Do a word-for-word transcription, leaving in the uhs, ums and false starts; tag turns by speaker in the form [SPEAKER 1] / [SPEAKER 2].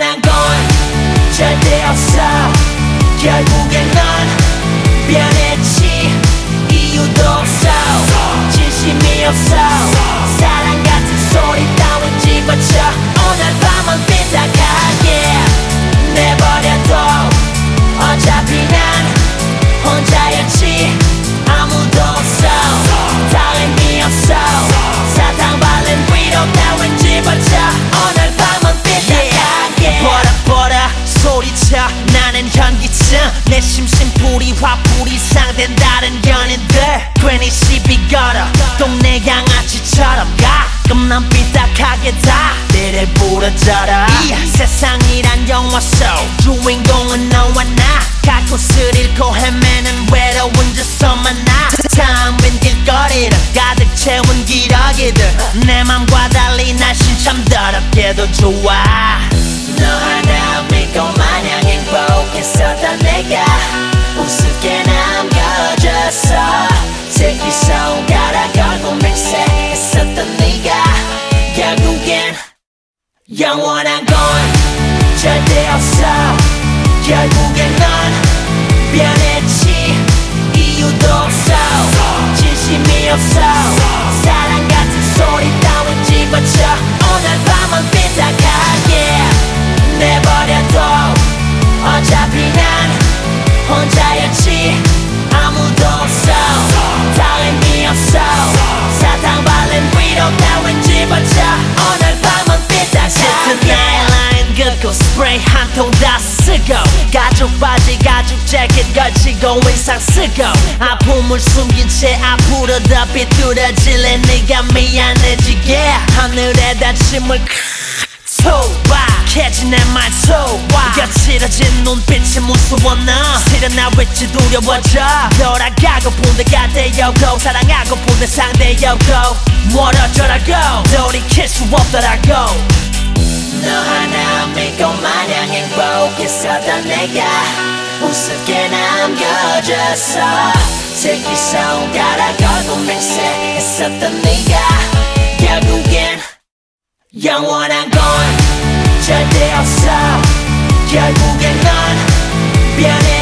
[SPEAKER 1] 영원한 건 절대 없어. 결국엔 넌 변했지. 이유도 없어, 진심이 없어. 사랑 같은 소리 따윈 집어쳐. 오늘 밤은 삐딱하게 내버려둬. 어차피 난 혼자였지. 아무도 없어, 다름이 없어. 사탕 발린 위로 따윈 집어쳐. 오늘 밤은 삐딱하게 버려 버려 소리쳐. 나는 현기증. 내 심심풀이 화풀이 상된 다른 연인들. 괜히 시비 걸어 동네 양아치처럼 가끔 난 삐딱하게 다 때를 부러져라. 이 세상이란 영화 속 주인공은 너와 나. 가끔 스릴 잃고 헤매는 외로운 저서 만나. 텅빈 길거리를 가득 채운 기러기들. 내 맘과 달리 날씬 참 더럽게도 좋아. 너 하나 믿고 마냥 행복했었던 내가 우습게 남겨졌어. 새끼 손가락 걸고 맹세했었던 네가 결국엔 영원한 건 절대 없어. 결국엔 넌 변했지. 이유도 없어, 진심이 없어. 사랑 같은 소리 따윈 집어쳐. 오늘 밤은 삐딱하게 내버려둬. 어차피 난 혼자였지. 아무도 없어, 다름이 없어. 사탕 발린 위로 따윈 집어쳐. 오늘 밤은 삐딱하게 나의 라인 긋고 스프레이 한 통 다 쓰고 가죽 바지 가죽 재킷 걸치고 인상 쓰고 아픔을 숨긴 채 앞으로 더 비뚤어질래. 네가 미안해지게 하늘에다 침을 소박해진 내 말소와 거칠어진 눈빛이 무서워. 너 실은 나 왠지 두려워져. 돌아가고픈 데가 되었고 사랑하고픈 데 상대였고 멀어져라고 돌이킬 수 없더라고. 너 하나 믿고 마냥 행복했었던 내가 우습게 남겨졌어. 새끼 손가락 걸고 맹세했었던 네가 결국엔 영원한 건 절대 없어. 결국엔 넌 변해